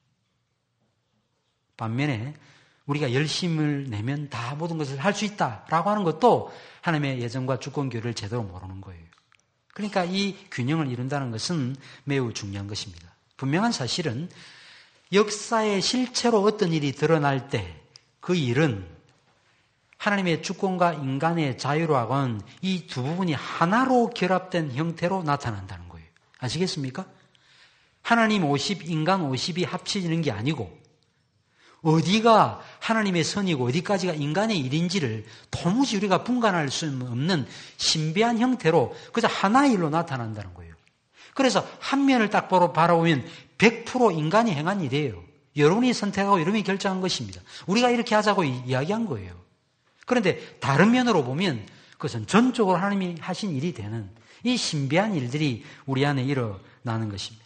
반면에 우리가 열심을 내면 다 모든 것을 할 수 있다라고 하는 것도 하나님의 예정과 주권 교리를 제대로 모르는 거예요. 그러니까 이 균형을 이룬다는 것은 매우 중요한 것입니다. 분명한 사실은 역사의 실체로 어떤 일이 드러날 때 그 일은 하나님의 주권과 인간의 자유로 하고는 이 두 부분이 하나로 결합된 형태로 나타난다는 거예요. 아시겠습니까? 하나님 오십, 인간 오십이 합쳐지는 게 아니고 어디가 하나님의 선이고 어디까지가 인간의 일인지를 도무지 우리가 분간할 수 없는 신비한 형태로 그저 하나의 일로 나타난다는 거예요. 그래서 한 면을 딱 바라보면 백 퍼센트 인간이 행한 일이에요. 여러분이 선택하고 여러분이 결정한 것입니다. 우리가 이렇게 하자고 이야기한 거예요. 그런데 다른 면으로 보면 그것은 전적으로 하나님이 하신 일이 되는 이 신비한 일들이 우리 안에 일어나는 것입니다.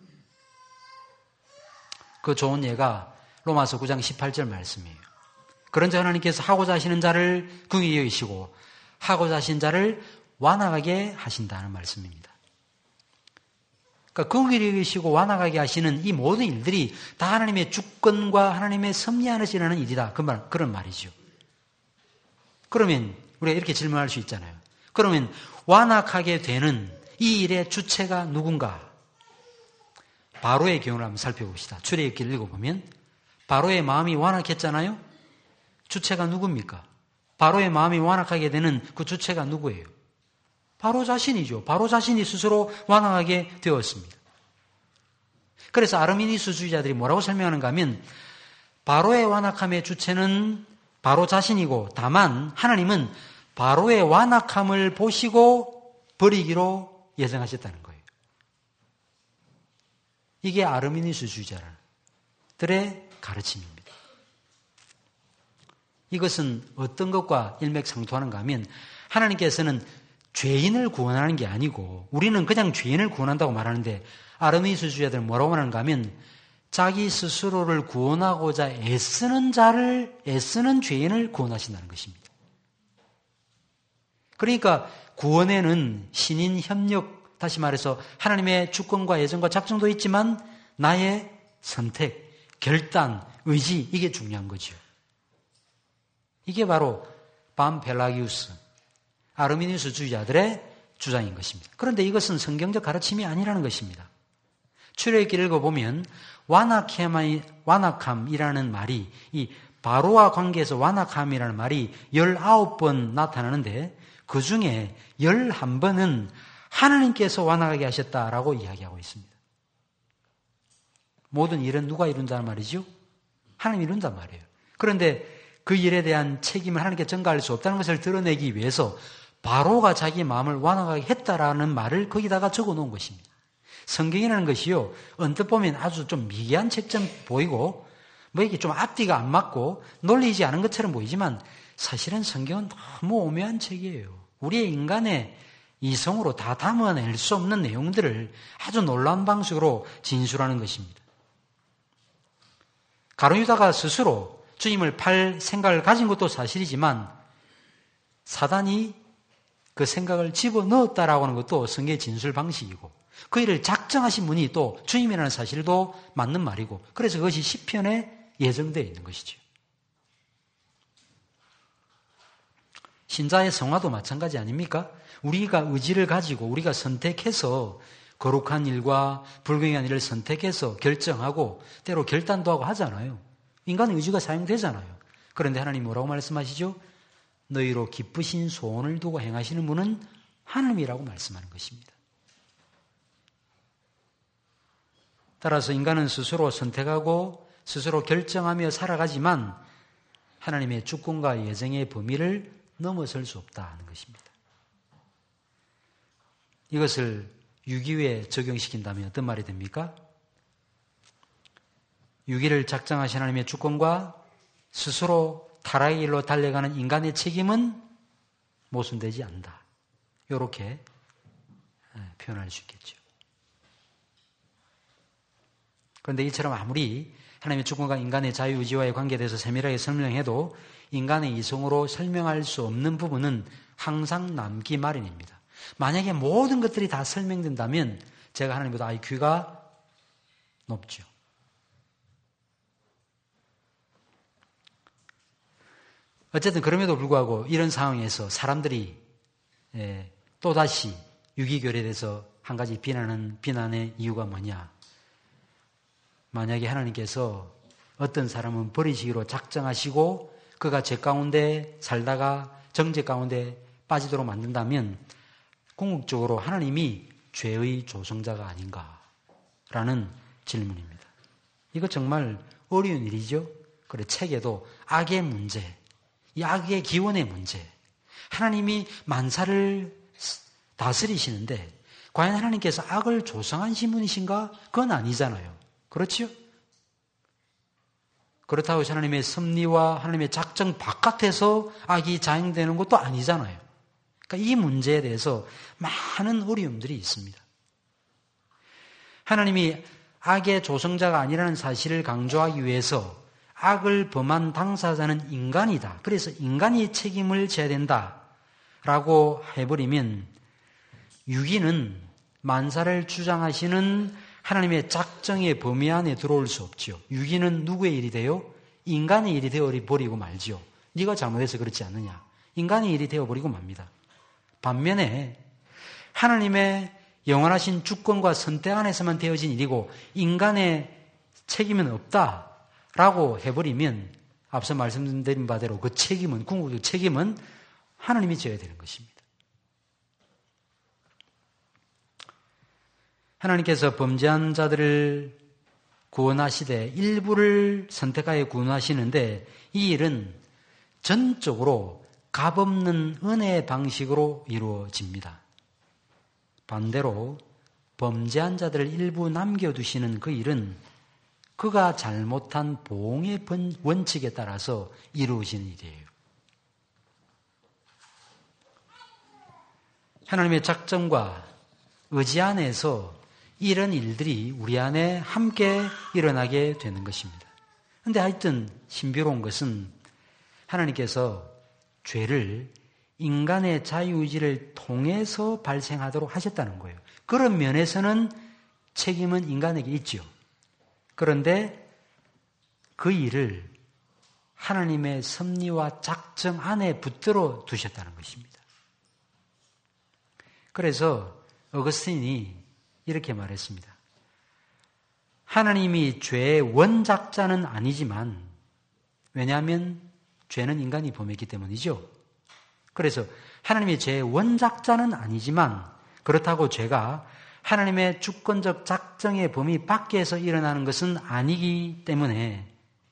그 좋은 예가 로마서 구 장 십팔 절 말씀이에요. 그런즉 하나님께서 하고자 하시는 자를 긍휼히 여기시고 하고자 하신 자를 완악하게 하신다는 말씀입니다. 그러니까 긍휼히 여기시고 완악하게 하시는 이 모든 일들이 다 하나님의 주권과 하나님의 섭리 안에서 일어나는 일이다. 그 말, 그런 말이죠. 그러면 우리가 이렇게 질문할 수 있잖아요. 그러면 완악하게 되는 이 일의 주체가 누군가? 바로의 경우를 한번 살펴봅시다. 출애굽기를 읽어보면 바로의 마음이 완악했잖아요. 주체가 누굽니까? 바로의 마음이 완악하게 되는 그 주체가 누구예요? 바로 자신이죠. 바로 자신이 스스로 완악하게 되었습니다. 그래서 아르미니스주의자들이 뭐라고 설명하는가 하면 바로의 완악함의 주체는 바로 자신이고 다만 하나님은 바로의 완악함을 보시고 버리기로 예정하셨다는 거예요. 이게 아르미니스주의자들의 가르침입니다. 이것은 어떤 것과 일맥상통하는가 하면 하나님께서는 죄인을 구원하는 게 아니고 우리는 그냥 죄인을 구원한다고 말하는데 아르미니스주의자들은 뭐라고 말하는가 하면 자기 스스로를 구원하고자 애쓰는 자를 애쓰는 죄인을 구원하신다는 것입니다. 그러니까 구원에는 신인 협력, 다시 말해서 하나님의 주권과 예정과 작정도 있지만 나의 선택, 결단, 의지 이게 중요한 거죠. 이게 바로 밤펠라기우스, 아르미니스주의자들의 주장인 것입니다. 그런데 이것은 성경적 가르침이 아니라는 것입니다. 출애굽기를 읽어보면 완악함이, 완악함이라는 말이 이 바로와 관계에서 완악함이라는 말이 열아홉 번 나타나는데 그 중에 열한 번은 하나님께서 완악하게 하셨다라고 이야기하고 있습니다. 모든 일은 누가 이룬다는 말이죠? 하나님이 이룬단 말이에요. 그런데 그 일에 대한 책임을 하나님께 전가할 수 없다는 것을 드러내기 위해서 바로가 자기 마음을 완악하게 했다라는 말을 거기다가 적어 놓은 것입니다. 성경이라는 것이요, 언뜻 보면 아주 좀 미개한 책처럼 보이고 뭐 이게 좀 앞뒤가 안 맞고 논리이지 않은 것처럼 보이지만 사실은 성경은 너무 오묘한 책이에요. 우리의 인간의 이성으로 다 담아낼 수 없는 내용들을 아주 놀라운 방식으로 진술하는 것입니다. 가룟유다가 스스로 주님을 팔 생각을 가진 것도 사실이지만 사단이 그 생각을 집어넣었다라고 하는 것도 성경의 진술 방식이고 그 일을 작정하신 분이 또 주님이라는 사실도 맞는 말이고 그래서 그것이 시편에 예정되어 있는 것이죠. 신자의 성화도 마찬가지 아닙니까? 우리가 의지를 가지고 우리가 선택해서 거룩한 일과 불경한 일을 선택해서 결정하고 때로 결단도 하고 하잖아요. 인간의 의지가 사용되잖아요. 그런데 하나님 뭐라고 말씀하시죠? 너희로 기쁘신 소원을 두고 행하시는 분은 하나님이라고 말씀하는 것입니다. 따라서 인간은 스스로 선택하고 스스로 결정하며 살아가지만 하나님의 주권과 예정의 범위를 넘어설 수 없다는 것입니다. 이것을 유기에 적용시킨다면 어떤 말이 됩니까? 유기를 작정하신 하나님의 주권과 스스로 타락의 길로 달려가는 인간의 책임은 모순되지 않는다. 이렇게 표현할 수 있겠죠. 그런데 이처럼 아무리 하나님의 주권과 인간의 자유의지와의 관계에 대해서 세밀하게 설명해도 인간의 이성으로 설명할 수 없는 부분은 항상 남기 마련입니다. 만약에 모든 것들이 다 설명된다면 제가 하나님보다 아이큐가 높죠. 어쨌든 그럼에도 불구하고 이런 상황에서 사람들이 또다시 유기교리에 대해서 한 가지 비난하는 비난의 이유가 뭐냐. 만약에 하나님께서 어떤 사람은 버리시기로 작정하시고 그가 죄 가운데 살다가 정죄 가운데 빠지도록 만든다면 궁극적으로 하나님이 죄의 조성자가 아닌가라는 질문입니다. 이거 정말 어려운 일이죠. 그래 책에도 악의 문제, 이 악의 기원의 문제, 하나님이 만사를 다스리시는데 과연 하나님께서 악을 조성하신 분이신가? 그건 아니잖아요. 그렇죠? 그렇다고 하나님의 섭리와 하나님의 작정 바깥에서 악이 자행되는 것도 아니잖아요. 그러니까 이 문제에 대해서 많은 어려움들이 있습니다. 하나님이 악의 조성자가 아니라는 사실을 강조하기 위해서 악을 범한 당사자는 인간이다. 그래서 인간이 책임을 져야 된다라고 해버리면 유기는 만사를 주장하시는 하나님의 작정의 범위 안에 들어올 수 없지요. 유기는 누구의 일이 돼요? 인간의 일이 되어버리고 말지요. 네가 잘못해서 그렇지 않느냐. 인간의 일이 되어버리고 맙니다. 반면에 하나님의 영원하신 주권과 선택 안에서만 되어진 일이고 인간의 책임은 없다라고 해버리면 앞서 말씀드린 바대로 그 책임은, 궁극적 책임은 하나님이 져야 되는 것입니다. 하나님께서 범죄한 자들을 구원하시되 일부를 선택하여 구원하시는데 이 일은 전적으로 값없는 은혜의 방식으로 이루어집니다. 반대로 범죄한 자들을 일부 남겨두시는 그 일은 그가 잘못한 보응의 원칙에 따라서 이루어지는 일이에요. 하나님의 작정과 의지 안에서 이런 일들이 우리 안에 함께 일어나게 되는 것입니다. 그런데 하여튼 신비로운 것은 하나님께서 죄를 인간의 자유의지를 통해서 발생하도록 하셨다는 거예요. 그런 면에서는 책임은 인간에게 있죠. 그런데 그 일을 하나님의 섭리와 작정 안에 붙들어 두셨다는 것입니다. 그래서 어거스틴이 이렇게 말했습니다. 하나님이 죄의 원작자는 아니지만, 왜냐하면 죄는 인간이 범했기 때문이죠. 그래서 하나님의 죄의 원작자는 아니지만 그렇다고 죄가 하나님의 주권적 작정의 범위 밖에서 일어나는 것은 아니기 때문에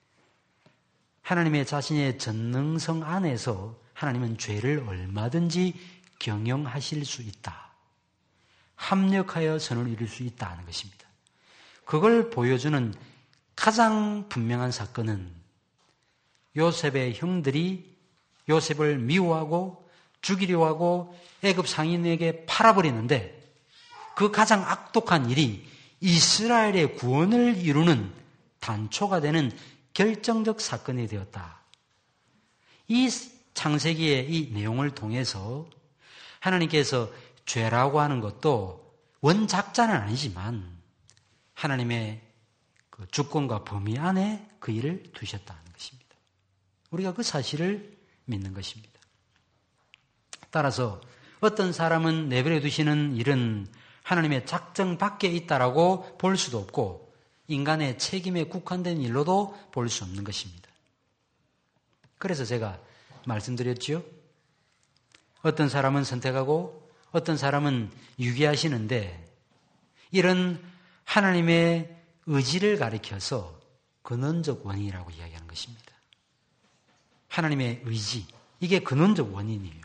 하나님의 자신의 전능성 안에서 하나님은 죄를 얼마든지 경영하실 수 있다. 합력하여 선을 이룰 수 있다는 것입니다. 그걸 보여주는 가장 분명한 사건은 요셉의 형들이 요셉을 미워하고 죽이려 하고 애굽 상인에게 팔아버리는데 그 가장 악독한 일이 이스라엘의 구원을 이루는 단초가 되는 결정적 사건이 되었다. 이 창세기의 이 내용을 통해서 하나님께서 죄라고 하는 것도 원작자는 아니지만 하나님의 그 주권과 범위 안에 그 일을 두셨다는 것입니다. 우리가 그 사실을 믿는 것입니다. 따라서 어떤 사람은 내버려 두시는 일은 하나님의 작정 밖에 있다라고 볼 수도 없고 인간의 책임에 국한된 일로도 볼 수 없는 것입니다. 그래서 제가 말씀드렸지요. 어떤 사람은 선택하고 어떤 사람은 유기하시는데 이런 하나님의 의지를 가리켜서 근원적 원인이라고 이야기하는 것입니다. 하나님의 의지, 이게 근원적 원인이에요.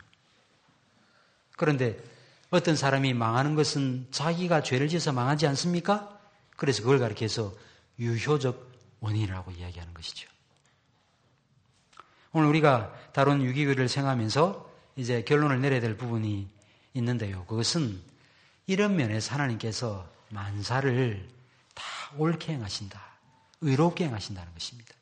그런데 어떤 사람이 망하는 것은 자기가 죄를 지어서 망하지 않습니까? 그래서 그걸 가리켜서 유효적 원인이라고 이야기하는 것이죠. 오늘 우리가 다룬 유기교리를 생각하면서 이제 결론을 내려야 될 부분이 있는데요. 그것은 이런 면에서 하나님께서 만사를 다 옳게 행하신다. 의롭게 행하신다는 것입니다.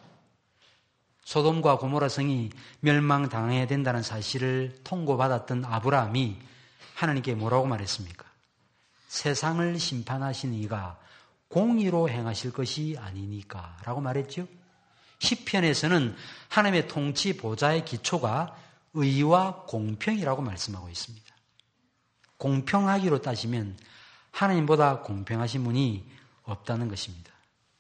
소돔과 고모라 성이 멸망당해야 된다는 사실을 통고받았던 아브라함이 하나님께 뭐라고 말했습니까? 세상을 심판하신 이가 공의로 행하실 것이 아니니까 라고 말했죠. 시편에서는 하나님의 통치 보좌의 기초가 의와 공평이라고 말씀하고 있습니다. 공평하기로 따지면 하나님보다 공평하신 분이 없다는 것입니다.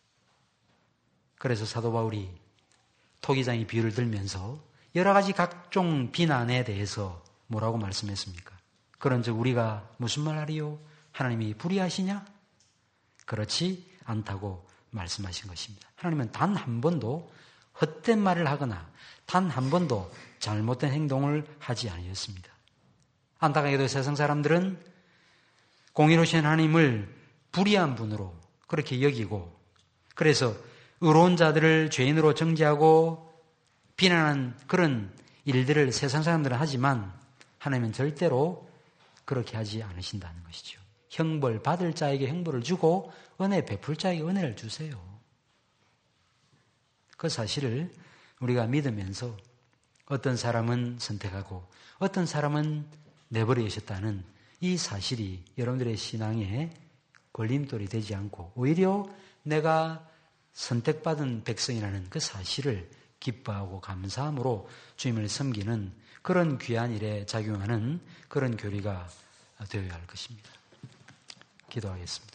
그래서 사도 바울이 토기장의 비유를 들면서 여러 가지 각종 비난에 대해서 뭐라고 말씀했습니까? 그런즉 우리가 무슨 말 하리요? 하나님이 불의하시냐? 그렇지 않다고 말씀하신 것입니다. 하나님은 단 한 번도 헛된 말을 하거나 단 한 번도 잘못된 행동을 하지 않으셨습니다. 안타깝게도 세상 사람들은 공의로우신 하나님을 불의한 분으로 그렇게 여기고 그래서 의로운 자들을 죄인으로 정죄하고 비난하는 그런 일들을 세상 사람들은 하지만 하나님은 절대로 그렇게 하지 않으신다는 것이죠. 형벌 받을 자에게 형벌을 주고 은혜 베풀 자에게 은혜를 주세요. 그 사실을 우리가 믿으면서 어떤 사람은 선택하고 어떤 사람은 내버려 두셨다는 이 사실이 여러분들의 신앙에 걸림돌이 되지 않고 오히려 내가 선택받은 백성이라는 그 사실을 기뻐하고 감사함으로 주님을 섬기는 그런 귀한 일에 작용하는 그런 교리가 되어야 할 것입니다. 기도하겠습니다.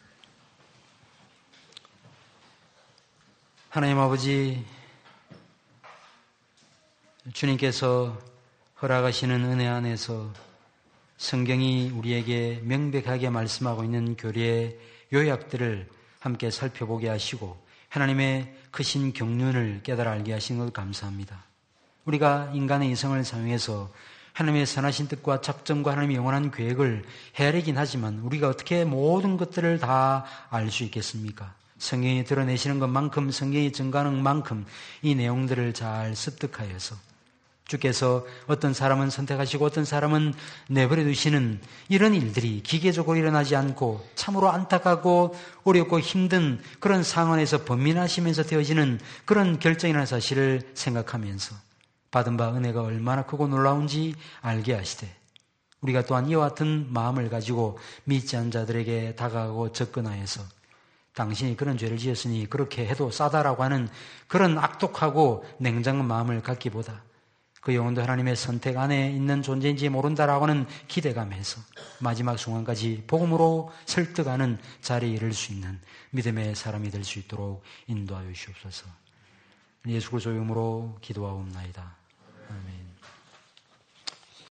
하나님 아버지, 주님께서 허락하시는 은혜 안에서 성경이 우리에게 명백하게 말씀하고 있는 교리의 요약들을 함께 살펴보게 하시고 하나님의 크신 경륜을 깨달아 알게 하신 것 감사합니다. 우리가 인간의 이성을 사용해서 하나님의 선하신 뜻과 작정과 하나님의 영원한 계획을 헤아리긴 하지만 우리가 어떻게 모든 것들을 다 알 수 있겠습니까? 성경이 드러내시는 것만큼, 성경이 증가하는 만큼 이 내용들을 잘 습득하여서 주께서 어떤 사람은 선택하시고 어떤 사람은 내버려 두시는 이런 일들이 기계적으로 일어나지 않고 참으로 안타깝고 어렵고 힘든 그런 상황에서 번민하시면서 되어지는 그런 결정이라는 사실을 생각하면서 받은 바 은혜가 얼마나 크고 놀라운지 알게 하시되 우리가 또한 이와 같은 마음을 가지고 믿지 않은 자들에게 다가가고 접근하여서 당신이 그런 죄를 지었으니 그렇게 해도 싸다라고 하는 그런 악독하고 냉정한 마음을 갖기보다 그 영혼도 하나님의 선택 안에 있는 존재인지 모른다라고 하는 기대감에서 마지막 순간까지 복음으로 설득하는 자리에 이를 수 있는 믿음의 사람이 될 수 있도록 인도하여 주시옵소서. 예수 그리스도의 이름으로 기도하옵나이다. 아멘.